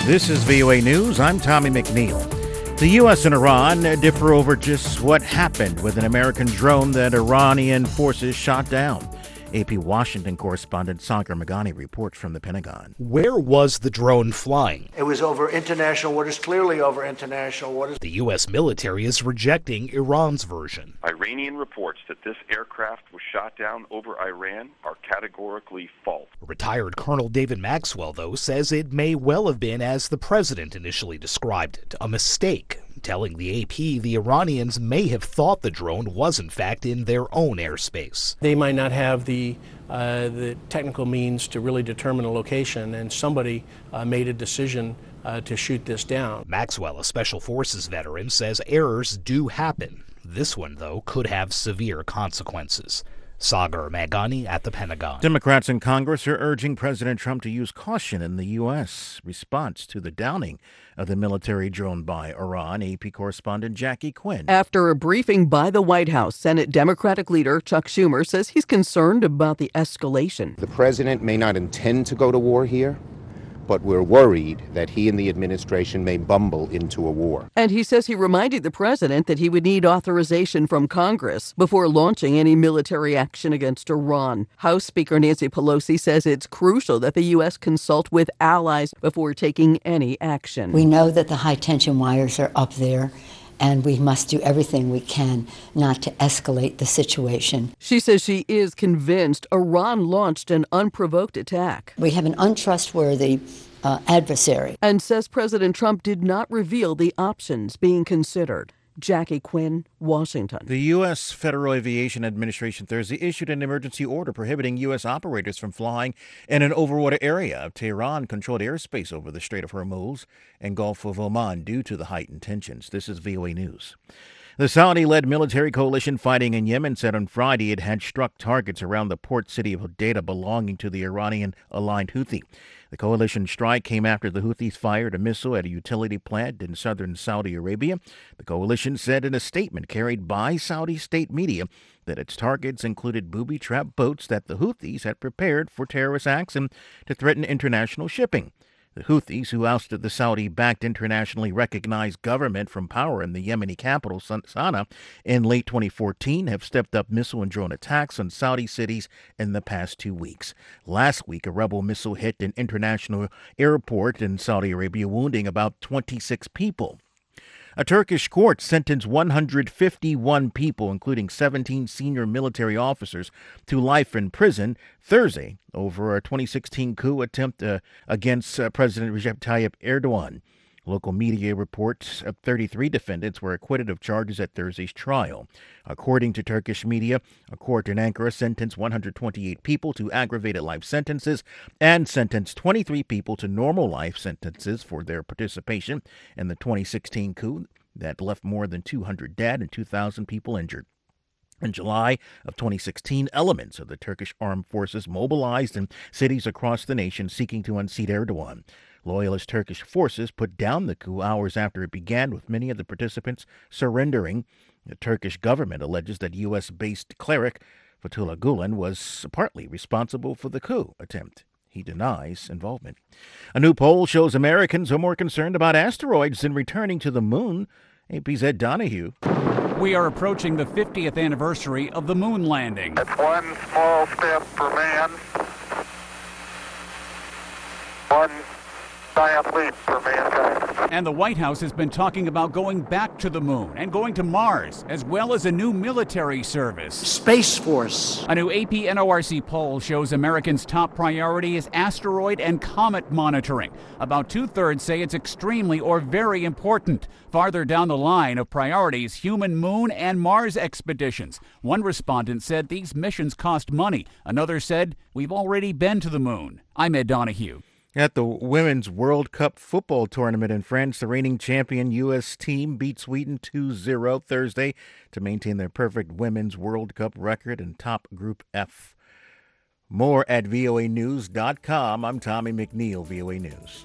This is VOA News. I'm Tommy McNeil. The U.S. and Iran differ over just what happened with an American drone that Iranian forces shot down. AP Washington correspondent Sagar Meghani reports from the Pentagon. Where was the drone flying? It was over international waters, clearly over international waters. The U.S. military is rejecting Iran's version. Iranian reports that this aircraft was shot down over Iran are categorically false. Retired Colonel David Maxwell, though, says it may well have been as the president initially described it, a mistake, telling the AP the Iranians may have thought the drone was in fact in their own airspace. They might not have the technical means to really determine a location, and somebody made a decision to shoot this down. Maxwell, a Special Forces veteran, says errors do happen. This one, though, could have severe consequences. Sagar Meghani at the Pentagon. Democrats in Congress are urging President Trump to use caution in the U.S. response to the downing of the military drone by Iran. AP correspondent Jackie Quinn. After a briefing by the White House, Senate Democratic leader Chuck Schumer says he's concerned about the escalation. The president may not intend to go to war here, but we're worried that he and the administration may bumble into a war. And he says he reminded the president that he would need authorization from Congress before launching any military action against Iran. House Speaker Nancy Pelosi says it's crucial that the U.S. consult with allies before taking any action. We know that the high-tension wires are up there, and we must do everything we can not to escalate the situation. She says she is convinced Iran launched an unprovoked attack. We have an untrustworthy adversary. And says President Trump did not reveal the options being considered. Jackie Quinn, Washington. The U.S. Federal Aviation Administration Thursday issued an emergency order prohibiting U.S. operators from flying in an overwater area of Tehran-controlled airspace over the Strait of Hormuz and Gulf of Oman due to the heightened tensions. This is VOA News. The Saudi-led military coalition fighting in Yemen said on Friday it had struck targets around the port city of Hodeidah belonging to the Iranian-aligned Houthi. The coalition strike came after the Houthis fired a missile at a utility plant in southern Saudi Arabia. The coalition said in a statement carried by Saudi state media that its targets included booby-trapped boats that the Houthis had prepared for terrorist acts and to threaten international shipping. The Houthis, who ousted the Saudi-backed internationally recognized government from power in the Yemeni capital, Sana'a, in late 2014, have stepped up missile and drone attacks on Saudi cities in the past 2 weeks. Last week, a rebel missile hit an international airport in Saudi Arabia, wounding about 26 people. A Turkish court sentenced 151 people, including 17 senior military officers, to life in prison Thursday over a 2016 coup attempt against President Recep Tayyip Erdogan. Local media reports 33 defendants were acquitted of charges at Thursday's trial. According to Turkish media, a court in Ankara sentenced 128 people to aggravated life sentences and sentenced 23 people to normal life sentences for their participation in the 2016 coup that left more than 200 dead and 2,000 people injured. In July of 2016, elements of the Turkish armed forces mobilized in cities across the nation seeking to unseat Erdogan. Loyalist Turkish forces put down the coup hours after it began, with many of the participants surrendering. The Turkish government alleges that U.S.-based cleric Fethullah Gulen was partly responsible for the coup attempt. He denies involvement. A new poll shows Americans are more concerned about asteroids than returning to the moon. AP's Ed Donahue. We are approaching the 50th anniversary of the moon landing. It's one small step for man, one giant leap for mankind. And the White House has been talking about going back to the moon and going to Mars, as well as a new military service. Space Force. A new AP NORC poll shows Americans' top priority is asteroid and comet monitoring. About 2/3 say it's extremely or very important. Farther down the line of priorities, human moon and Mars expeditions. One respondent said these missions cost money. Another said, we've already been to the moon. I'm Ed Donahue. At the Women's World Cup football tournament in France, the reigning champion U.S. team beat Sweden 2-0 Thursday to maintain their perfect Women's World Cup record in top Group F. More at voanews.com. I'm Tommy McNeil, VOA News.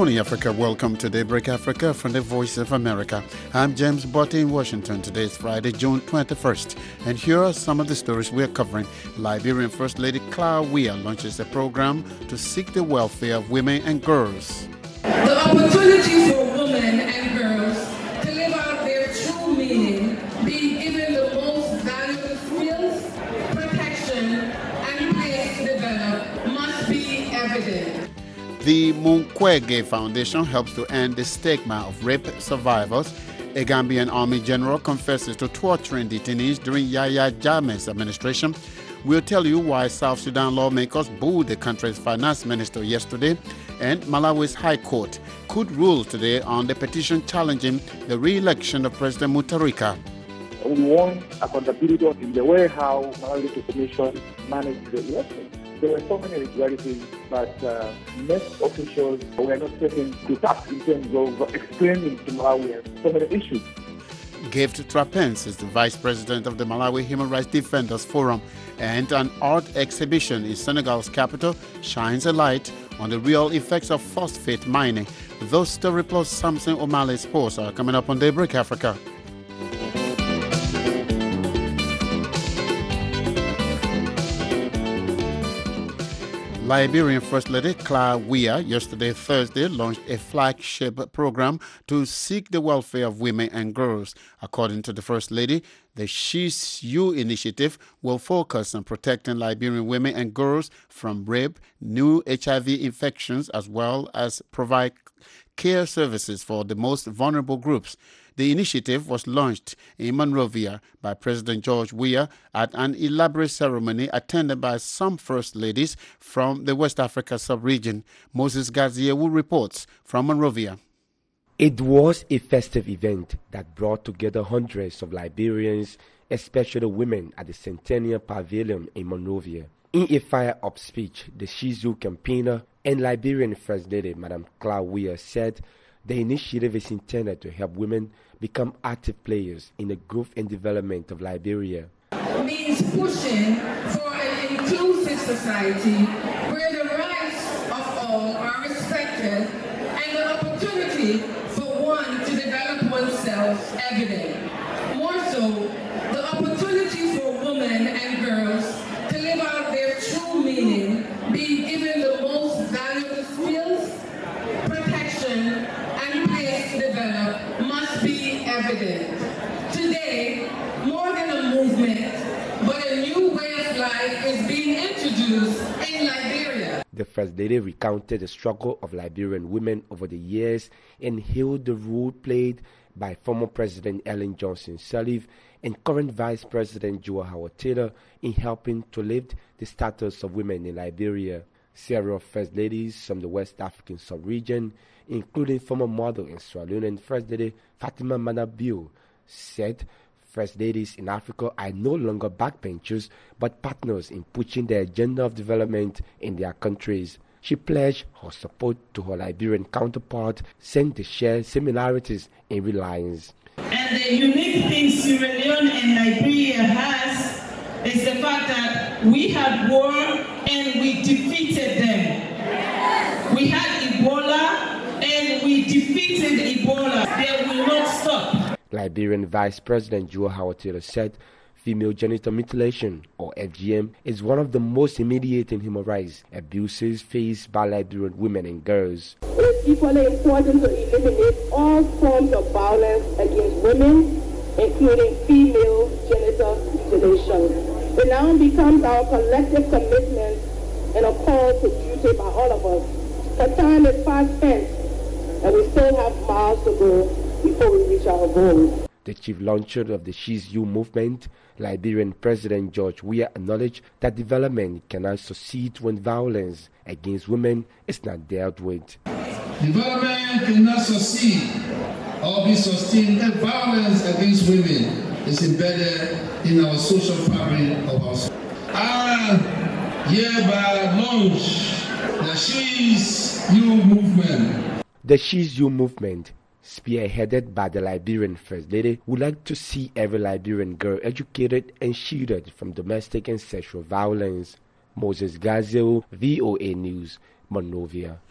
morning, Africa. Welcome to Daybreak Africa from the Voice of America. I'm James Botte in Washington. Today is Friday, June 21st. And here are some of the stories we're covering. Liberian First Lady Claire Weah launches a program to seek the welfare of women and girls. The opportunity for women and girls to live out their true meaning, being given the most valuable skills, protection, and place to develop must be evident. The Mukwege Foundation helps to end the stigma of rape survivors. A Gambian Army general confesses to torturing detainees during Yahya Jammeh's administration. We'll tell you why South Sudan lawmakers booed the country's finance minister yesterday. And Malawi's High Court could rule today on the petition challenging the re-election of President Mutharika. We want accountability in the way how Malawi Commission managed the election. There were so many irregularities, but next officials were not taken to task in terms of explaining to Malawians so many issues. Gift Trapens is the vice president of the Malawi Human Rights Defenders Forum, and an art exhibition in Senegal's capital shines a light on the real effects of phosphate mining. Those story plus Samson O'Malley's sports are coming up on Daybreak Africa. Liberian First Lady Claire Weah yesterday, Thursday, launched a flagship program to seek the welfare of women and girls. According to the First Lady, the She's You initiative will focus on protecting Liberian women and girls from rape, new HIV infections, as well as provide care services for the most vulnerable groups. The initiative was launched in Monrovia by President George Weah at an elaborate ceremony attended by some First Ladies from the West Africa sub-region. Moses Gaziewu reports from Monrovia. It was a festive event that brought together hundreds of Liberians, especially women, at the Centennial Pavilion in Monrovia. In a fire-up speech, the She's You campaigner and Liberian First Lady, Madam Claire Weah, said the initiative is intended to help women become active players in the growth and development of Liberia. It means pushing for an inclusive society where the rights of all are respected and the opportunity for one to develop oneself evident. More so, the opportunity for women and girls to live out their true meaning, being given the most valuable skills, protection, and place to develop must be evident. Today, more than a movement, but a new way of life is being introduced in Liberia. The First Lady recounted the struggle of Liberian women over the years and hailed the role played by former President Ellen Johnson Sirleaf and current Vice President Joe Howard Taylor in helping to lift the status of women in Liberia. Several First Ladies from the West African sub-region, including former model and Sierra Leonean First Lady Fatima Manabil, said First Ladies in Africa are no longer backbenchers but partners in pushing the agenda of development in their countries. She pledged her support to her Liberian counterpart, saying they share similarities in reliance. And the unique thing Sierra Leone and Liberia has is the fact that we had war and we defeated them. We had Ebola and we defeated Ebola. They will not stop. Liberian Vice President Joe Howard Taylor said female genital mutilation, or FGM, is one of the most humiliating human rights abuses faced by Liberian women and girls. It is equally important to eliminate all forms of violence against women, including female genital mutilation. It now becomes our collective commitment and a call to duty by all of us. The time is fast spent, and we still have miles to go before we reach our goals. The chief launcher of the She's You movement, Liberian President George Weah, acknowledged that development cannot succeed when violence against women is not dealt with. Development cannot succeed or be sustained if violence against women is embedded in our social fabric of our society. I hereby launch the She's You movement. The She's You movement, spearheaded by the Liberian First Lady, would like to see every Liberian girl educated and shielded from domestic and sexual violence. Moses Gazio, VOA News, Monrovia.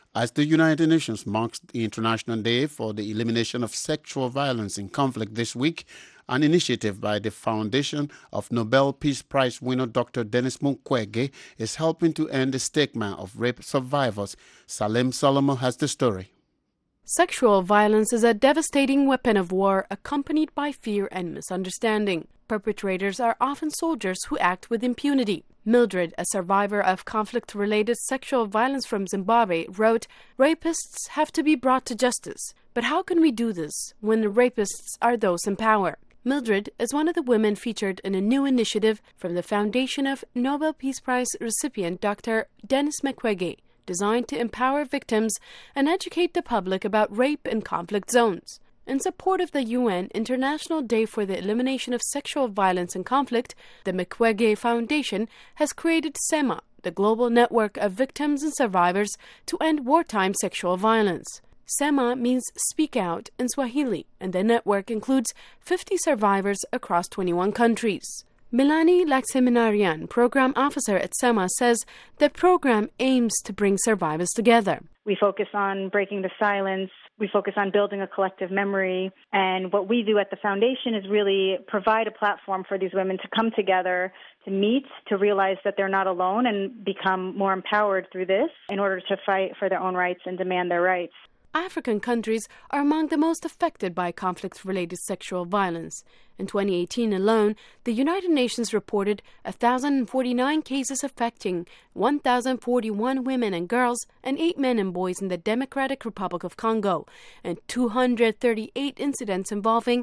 As the United Nations marks the International Day for the Elimination of Sexual Violence in Conflict this week, an initiative by the Foundation of Nobel Peace Prize winner Dr. Denis Mukwege is helping to end the stigma of rape survivors. Salem Solomon has the story. Sexual violence is a devastating weapon of war accompanied by fear and misunderstanding. Perpetrators are often soldiers who act with impunity. Mildred, a survivor of conflict-related sexual violence from Zimbabwe, wrote, "Rapists have to be brought to justice. But how can we do this when the rapists are those in power?" Mildred is one of the women featured in a new initiative from the foundation of Nobel Peace Prize recipient Dr. Denis Mukwege, designed to empower victims and educate the public about rape in conflict zones. In support of the UN International Day for the Elimination of Sexual Violence in Conflict, the Mukwege Foundation has created SEMA, the global network of victims and survivors to end wartime sexual violence. SEMA means Speak Out in Swahili, and the network includes 50 survivors across 21 countries. Milani Lakseminarian, program officer at SEMA, says the program aims to bring survivors together. We focus on breaking the silence. We focus on building a collective memory. And what we do at the foundation is really provide a platform for these women to come together, to meet, to realize that they're not alone and become more empowered through this in order to fight for their own rights and demand their rights. African countries are among the most affected by conflict-related sexual violence. In 2018 alone, the United Nations reported 1,049 cases affecting 1,041 women and girls and 8 men and boys in the Democratic Republic of Congo, and 238 incidents involving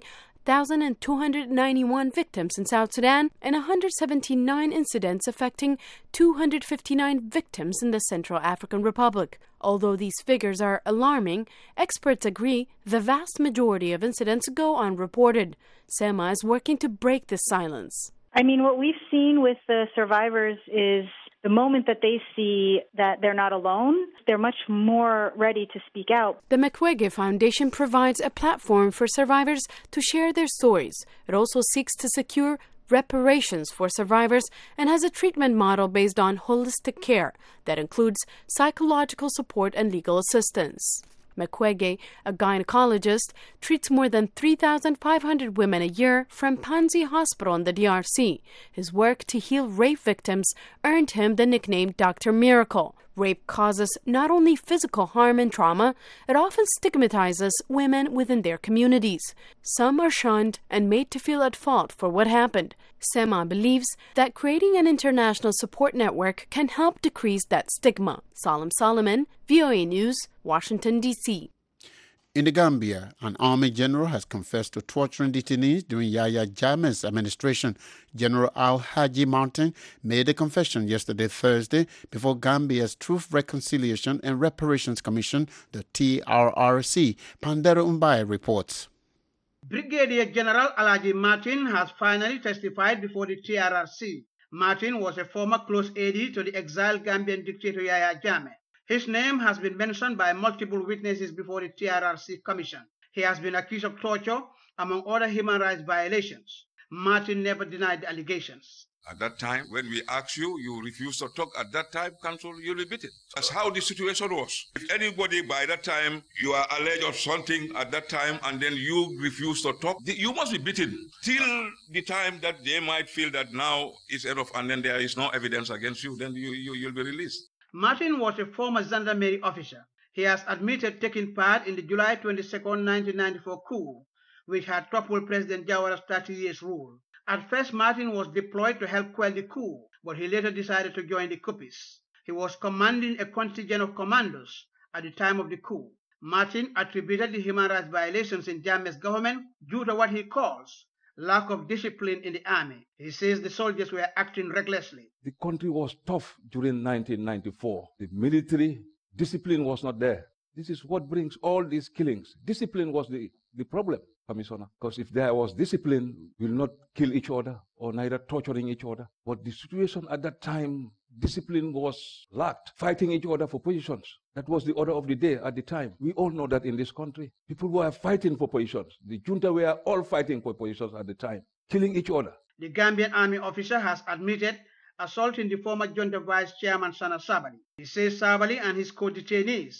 1,291 victims in South Sudan and 179 incidents affecting 259 victims in the Central African Republic. Although these figures are alarming, experts agree the vast majority of incidents go unreported. SEMA is working to break this silence. I mean, what we've seen with the survivors is the moment that they see that they're not alone, they're much more ready to speak out. The Mukwege Foundation provides a platform for survivors to share their stories. It also seeks to secure reparations for survivors and has a treatment model based on holistic care that includes psychological support and legal assistance. Mukwege, a gynecologist, treats more than 3,500 women a year from Panzi Hospital in the DRC. His work to heal rape victims earned him the nickname Dr. Miracle. Rape causes not only physical harm and trauma, it often stigmatizes women within their communities. Some are shunned and made to feel at fault for what happened. SEMA believes that creating an international support network can help decrease that stigma. Salem Solomon, VOA News, Washington, D.C. In the Gambia, an army general has confessed to torturing detainees during Yahya Jammeh's administration. General Al-Haji Martin made a confession yesterday, Thursday, before Gambia's Truth, Reconciliation and Reparations Commission, the TRRC. Pandera Umbai reports. Brigadier General Al-Haji Martin has finally testified before the TRRC. Martin was a former close aide to the exiled Gambian dictator Yahya Jammeh. His name has been mentioned by multiple witnesses before the TRRC Commission. He has been accused of torture, among other human rights violations. Martin never denied the allegations. At that time, when we asked you, you refused to talk. At that time, counsel, you'll be beaten. That's how the situation was. If anybody by that time, you are alleged of something at that time, and then you refuse to talk, you must be beaten till the time that they might feel that now is enough, and then there is no evidence against you, then you'll be released. Martin was a former gendarmerie officer. He has admitted taking part in the July 22, 1994 coup, which had toppled President Jawara's 30 years rule. At first, Martin was deployed to help quell the coup, but he later decided to join the coupists. He was commanding a contingent of commandos at the time of the coup. Martin attributed the human rights violations in Jammeh's government due to what he calls lack of discipline in the army. He says the soldiers were acting recklessly. The country was tough during 1994. The military discipline was not there. This is what brings all these killings. Discipline was the problem, Commissioner. Because if there was discipline, we'll not kill each other or neither torturing each other. But the situation at that time, discipline was lacked, fighting each other for positions. That was the order of the day at the time. We all know that in this country. People were fighting for positions. The junta were all fighting for positions at the time, killing each other. The Gambian army officer has admitted assaulting the former junta vice chairman Sana Sabali. He says Sabali and his co-detainees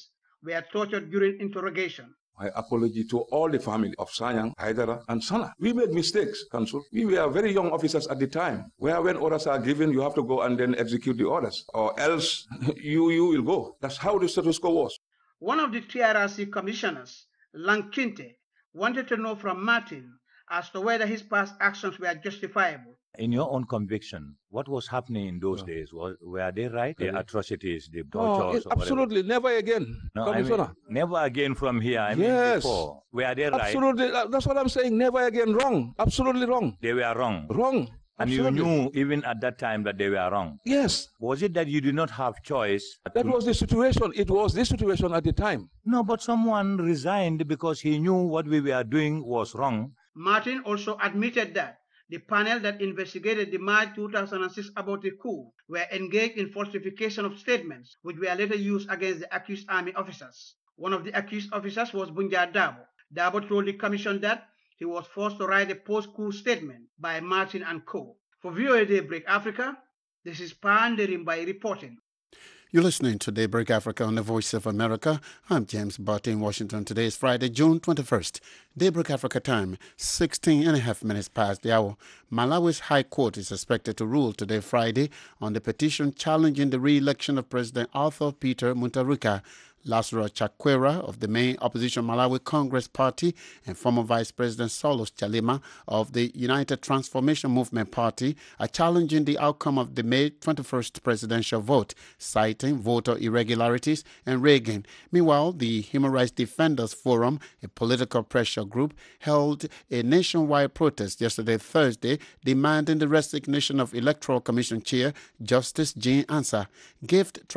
were tortured during interrogation. My apology to all the family of Sanyang, Haidara, and Sana. We made mistakes, Council. We were very young officers at the time, where when orders are given, you have to go and then execute the orders, or else you will go. That's how the status quo was. One of the TRRC commissioners, Lankinte, wanted to know from Martin as to whether his past actions were justifiable. In your own conviction, what was happening in those days? Were they right? The atrocities, the tortures? Absolutely, never again. No, I mean, never again from here. I mean, before. Were they right? Absolutely, that's what I'm saying. Never again. Wrong. Absolutely wrong. They were wrong. Wrong. And Absolutely. you knew even at that time that they were wrong. Yes. Was it that you did not have choice? That was the situation. It was the situation at the time. No, but someone resigned because he knew what we were doing was wrong. Martin also admitted that the panel that investigated the March 2006 abortive coup were engaged in falsification of statements, which were later used against the accused army officers. One of the accused officers was Bunja Dabo. Dabo told the commission that he was forced to write a post-coup statement by Martin and co. For VOA Daybreak Africa, this is Panderimbai reporting. You're listening to Daybreak Africa on the Voice of America. I'm James Barty in Washington. Today is Friday, June 21st. Daybreak Africa time, 16 and a half minutes past the hour. Malawi's High Court is expected to rule today, Friday, on the petition challenging the re-election of President Arthur Peter Mutharika. Lazarus Chakwera of the main opposition Malawi Congress Party and former Vice President Solos Chalima of the United Transformation Movement Party are challenging the outcome of the May 21st presidential vote, citing voter irregularities and rigging. Meanwhile, the Human Rights Defenders Forum, a political pressure group, held a nationwide protest yesterday, Thursday, demanding the resignation of Electoral Commission Chair Justice Jean Ansah. Gift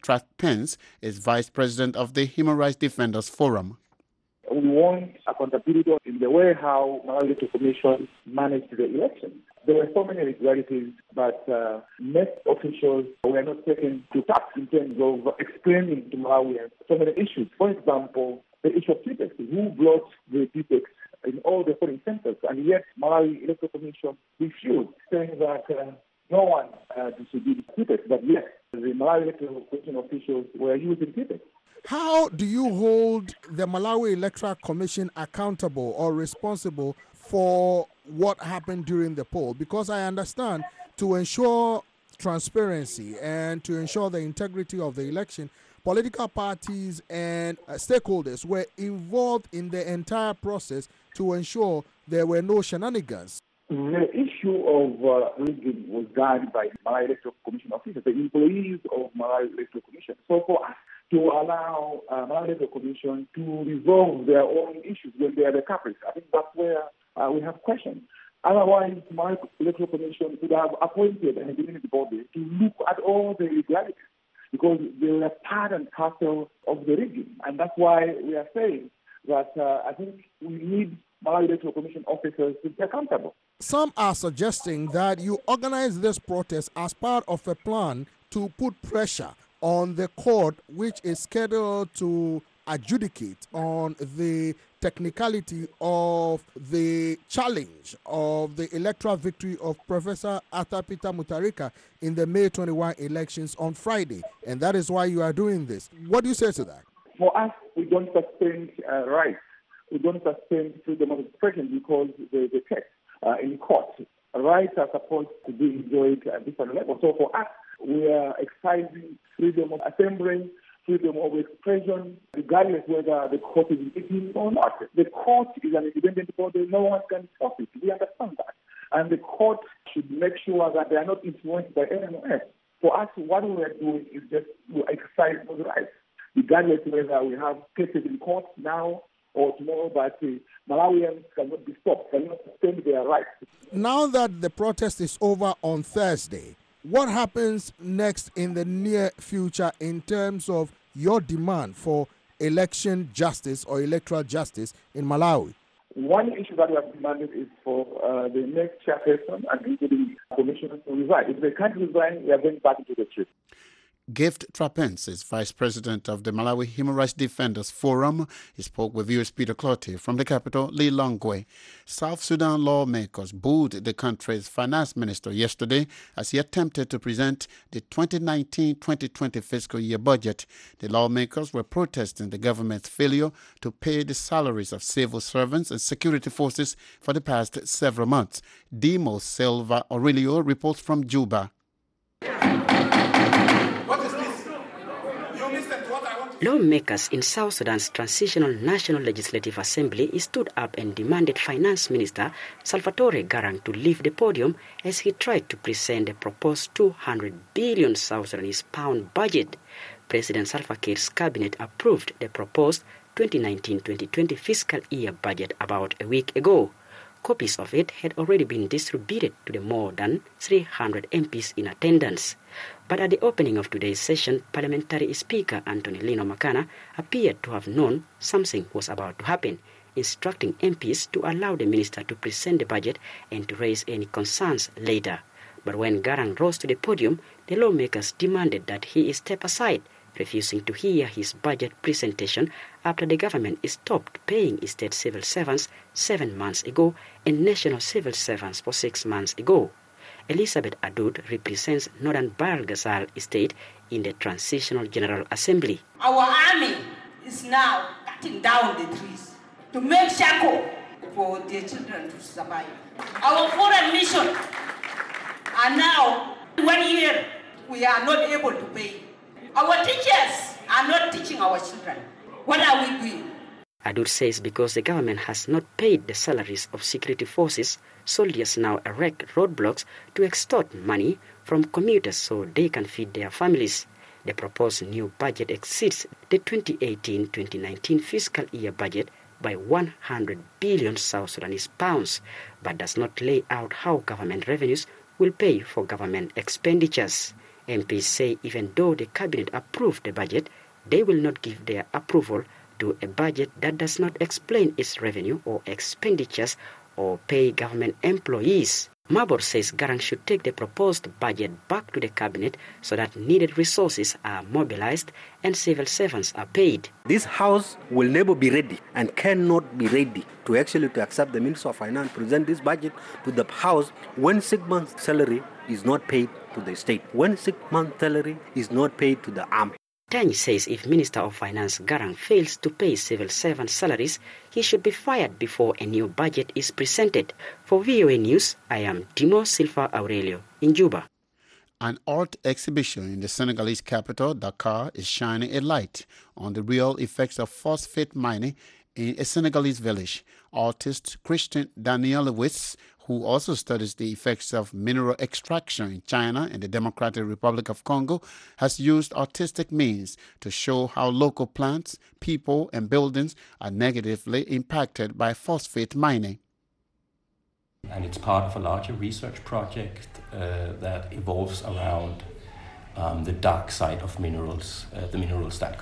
Pence is Vice President of the Human Rights Defenders Forum. We want accountability in the way how Malawi Electoral Commission managed the election. There were so many irregularities, but NEC officials were not taken to task in terms of explaining to Malawians so many issues. For example, the issue of PPEX. Who brought the PPEX in all the polling centers? And yet Malawi Electoral Commission refused, saying that no one distributed PPEX, but yes, the Malawi Electoral Commission officials were using PPEX. How do you hold the Malawi Electoral Commission accountable or responsible for what happened during the poll? Because I understand to ensure transparency and to ensure the integrity of the election, political parties and stakeholders were involved in the entire process to ensure there were no shenanigans. The issue of rigging was done by Malawi Electoral Commission officers, the employees of Malawi Electoral Commission. So for us to allow Malawi Electoral Commission to resolve their own issues when they are the culprits, I think that's where we have questions. Otherwise, Malawi Electoral Commission could have appointed an independent body to look at all the irregularities, because they were part and parcel of the rigging. And that's why we are saying that I think we need Malawi Electoral Commission officers to be accountable. Some are suggesting that you organize this protest as part of a plan to put pressure on the court, which is scheduled to adjudicate on the technicality of the challenge of the electoral victory of Professor Arthur Peter Mutharika in the May 21 elections on Friday. And that is why you are doing this. What do you say to that? For us, we don't suspend rights. We don't suspend freedom of expression because the text in court, rights are supposed to be enjoyed at different levels. So for us, we are exercising freedom of assembly, freedom of expression, regardless whether the court is legal or not. The court is an independent body. No one can stop it. We understand that. And the court should make sure that they are not influenced by anyone else. For us, what we are doing is just to exercise those rights, regardless whether we have cases in court now or tomorrow, but Malawians cannot be stopped, cannot suspend their rights. Now that the protest is over on Thursday, what happens next in the near future in terms of your demand for election justice or electoral justice in Malawi? One issue that we have demanded is for the next chairperson and including the commission to resign. If they can't resign, we are going back into the street. Gift Trapensis, Vice President of the Malawi Human Rights Defenders Forum. He spoke with U.S. Peter Clottey from the capital, Lilongwe. South Sudan lawmakers booed the country's finance minister yesterday as he attempted to present the 2019-2020 fiscal year budget. The lawmakers were protesting the government's failure to pay the salaries of civil servants and security forces for the past several months. Demos Silva Aurelio reports from Juba. Lawmakers in South Sudan's Transitional National Legislative Assembly stood up and demanded Finance Minister Salvatore Garang to leave the podium as he tried to present a proposed 200 billion South Sudanese pound budget. President Salva Kiir's cabinet approved the proposed 2019-2020 fiscal year budget about a week ago. Copies of it had already been distributed to the more than 300 MPs in attendance. But at the opening of today's session, Parliamentary Speaker Anthony Lino Makana appeared to have known something was about to happen, instructing MPs to allow the minister to present the budget and to raise any concerns later. But when Garang rose to the podium, the lawmakers demanded that he step aside, refusing to hear his budget presentation after the government stopped paying state civil servants 7 months ago and national civil servants for 6 months ago. Elizabeth Adud represents Northern Bahr el Ghazal State in the Transitional General Assembly. Our army is now cutting down the trees to make shako for their children to survive. Our foreign mission are now 1 year we are not able to pay. Our teachers are not teaching our children. What are we doing? Adud says because the government has not paid the salaries of security forces, soldiers now erect roadblocks to extort money from commuters so they can feed their families. The proposed new budget exceeds the 2018-2019 fiscal year budget by 100 billion South Sudanese pounds, but does not lay out how government revenues will pay for government expenditures. MPs say even though the cabinet approved the budget, they will not give their approval to a budget that does not explain its revenue or expenditures or pay government employees. Mabor says Garang should take the proposed budget back to the cabinet so that needed resources are mobilized and civil servants are paid. This house will never be ready and cannot be ready to accept the Minister of Finance present this budget to the house when 6 months' salary is not paid to the state, when 6 months' salary is not paid to the army. Tany says if Minister of Finance Garang fails to pay civil servant salaries, he should be fired before a new budget is presented. For VOA News, I am Timo Silva Aurelio in Juba. An art exhibition in the Senegalese capital, Dakar, is shining a light on the real effects of phosphate mining in a Senegalese village. Artist Christian Danielewicz, who also studies the effects of mineral extraction in China and the Democratic Republic of Congo, has used artistic means to show how local plants, people, and buildings are negatively impacted by phosphate mining. And it's part of a larger research project that evolves around the dark side of minerals, the minerals that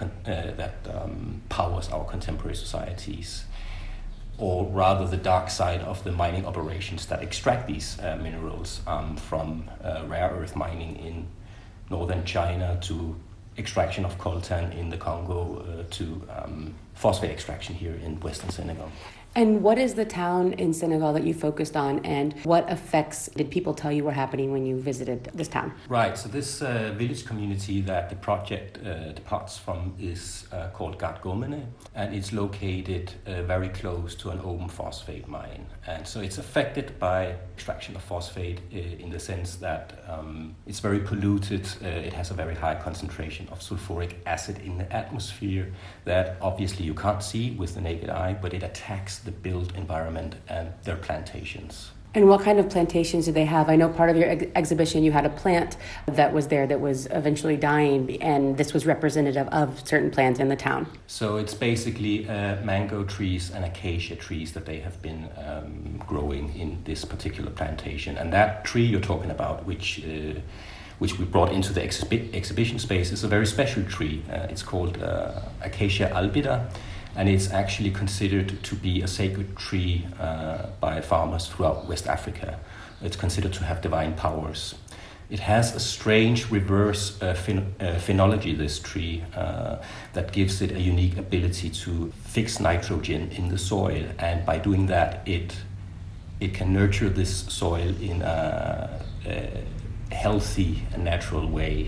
powers our contemporary societies, or rather the dark side of the mining operations that extract these minerals from rare earth mining in northern China to extraction of coltan in the Congo to phosphate extraction here in western Senegal. And what is the town in Senegal that you focused on, and what effects did people tell you were happening when you visited this town? Right, so this village community that the project departs from is called Gatgomene, and it's located very close to an open phosphate mine. And so it's affected by extraction of phosphate in the sense that it's very polluted. It has a very high concentration of sulfuric acid in the atmosphere that obviously you can't see with the naked eye, but it attacks the built environment and their plantations. And what kind of plantations do they have? I know part of your exhibition, you had a plant that was there that was eventually dying, and this was representative of certain plants in the town. So it's basically mango trees and acacia trees that they have been growing in this particular plantation. And that tree you're talking about, which we brought into the exhibition space, is a very special tree. It's called Acacia albida. And it's actually considered to be a sacred tree by farmers throughout West Africa. It's considered to have divine powers. It has a strange reverse phenology, this tree, that gives it a unique ability to fix nitrogen in the soil, and by doing that, it can nurture this soil in a healthy and natural way.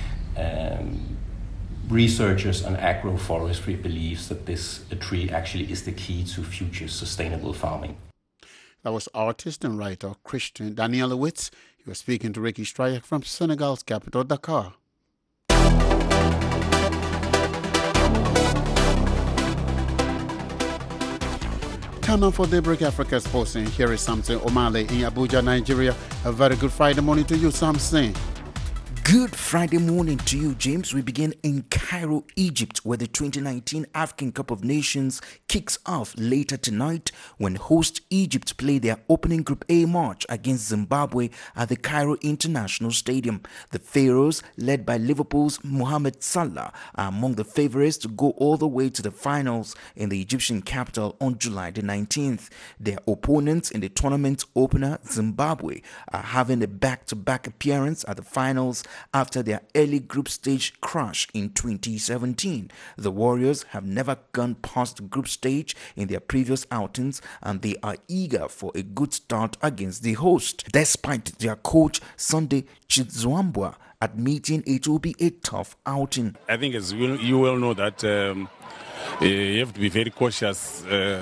Researchers on agroforestry believes that this tree actually is the key to future sustainable farming. That was artist and writer Christian Danielewicz. He was speaking to Ricky Stryak from Senegal's capital, Dakar. Time now for Daybreak Africa Sports. And here is Samson Omale in Abuja, Nigeria. A very good Friday morning to you, Samson. Good Friday morning to you, James. We begin in Cairo, Egypt, where the 2019 African Cup of Nations kicks off later tonight when host Egypt play their opening Group A match against Zimbabwe at the Cairo International Stadium. The Pharaohs, led by Liverpool's Mohamed Salah, are among the favourites to go all the way to the finals in the Egyptian capital on July the 19th. Their opponents in the tournament opener, Zimbabwe, are having a back-to-back appearance at the finals after their early group stage crash in 2017. The Warriors have never gone past the group stage in their previous outings, and they are eager for a good start against the host, despite their coach Sunday Chizwambwa admitting it will be a tough outing. I think as you well know that you have to be very cautious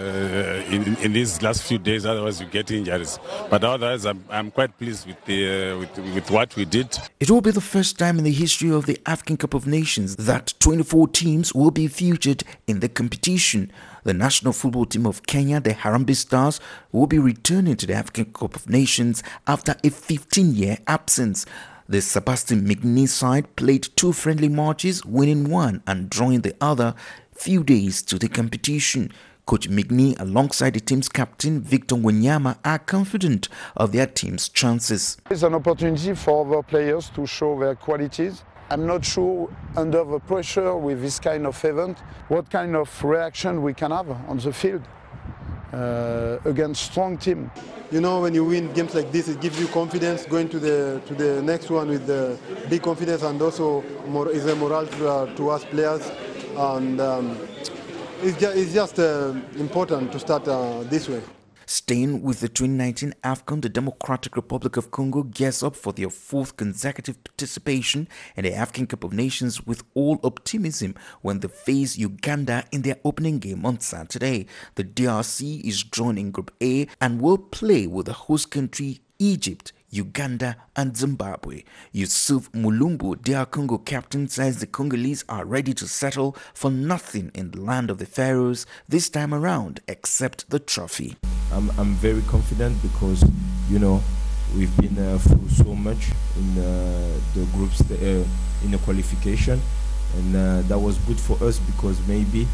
in these last few days, otherwise you get injuries. But otherwise, I'm quite pleased with what we did. It will be the first time in the history of the African Cup of Nations that 24 teams will be featured in the competition. The national football team of Kenya, the Harambee Stars, will be returning to the African Cup of Nations after a 15-year absence. The Sebastian Migny side played 2 friendly matches, winning one and drawing the other few days to the competition. Coach Migny, alongside the team's captain Victor Wanyama, are confident of their team's chances. It's an opportunity for our players to show their qualities. I'm not sure, under the pressure with this kind of event, what kind of reaction we can have on the field against strong team. You know, when you win games like this, it gives you confidence going to the next one with the big confidence, and also is a morale to us players. And it's just important to start this way. Staying with the 2019 AFCON, the Democratic Republic of Congo gears up for their 4th consecutive participation in the African Cup of Nations with all optimism when they face Uganda in their opening game on Saturday. The DRC is drawn in Group A and will play with the host country Egypt, Uganda and Zimbabwe. Yusuf Mulumbu, DR Congo captain, says the Congolese are ready to settle for nothing in the land of the Pharaohs this time around except the trophy. I'm very confident because, you know, we've been through so much in the groups, in the qualification, and that was good for us because maybe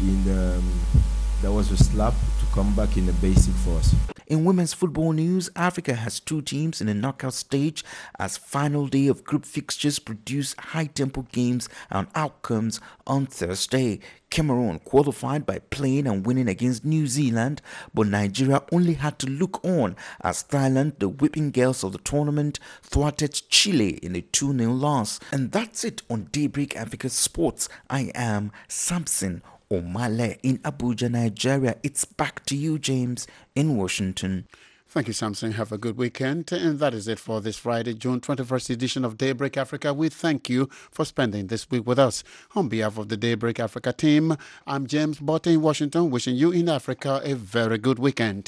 that was a slap to come back in the basic for us. In women's football news, Africa has 2 teams in the knockout stage as final day of group fixtures produce high-tempo games and outcomes on Thursday. Cameroon qualified by playing and winning against New Zealand, but Nigeria only had to look on as Thailand, the whipping girls of the tournament, thwarted Chile in a 2-0 loss. And that's it on Daybreak Africa Sports. I am Samson Omale in Abuja, Nigeria. It's back to you, James, in Washington. Thank you, Samson. Have a good weekend. And that is it for this Friday, June 21st edition of Daybreak Africa. We thank you for spending this week with us. On behalf of the Daybreak Africa team, I'm James Botte in Washington, wishing you in Africa a very good weekend.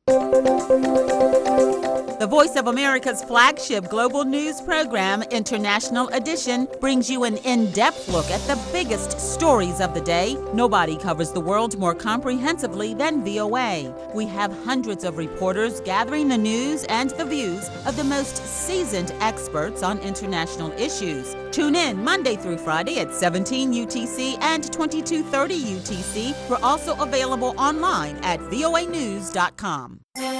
The Voice of America's flagship global news program, International Edition, brings you an in-depth look at the biggest stories of the day. Nobody covers the world more comprehensively than VOA. We have hundreds of reporters gathering the news and the views of the most seasoned experts on international issues. Tune in Monday through Friday at 17 UTC and 2230 UTC. We're also available online at voanews.com.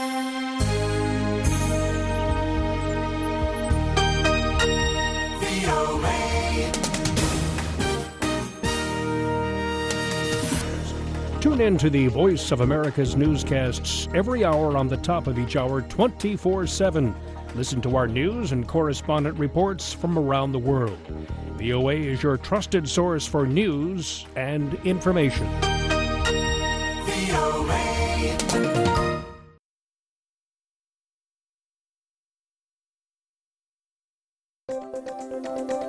Tune in to the Voice of America's newscasts every hour on the top of each hour, 24/7. Listen to our news and correspondent reports from around the world. VOA is your trusted source for news and information.